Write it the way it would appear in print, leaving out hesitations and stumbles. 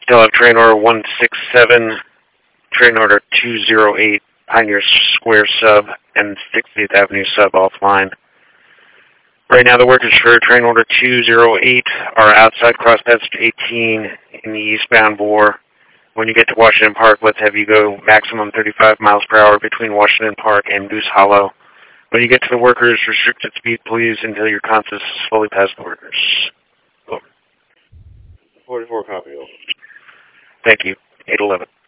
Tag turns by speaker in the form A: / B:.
A: Still have train order 167, train order 208, Pioneer Square sub, and 60th Avenue sub offline. Right now the workers for train order 208 are outside crosspaths 18 in the eastbound bore. When you get to Washington Park, let's have you go maximum 35 miles per hour between Washington Park and Goose Hollow. When you get to the workers, restricted speed, please, until your consist is fully past the workers. Over.
B: 44 copy. Over.
A: Thank you. 811.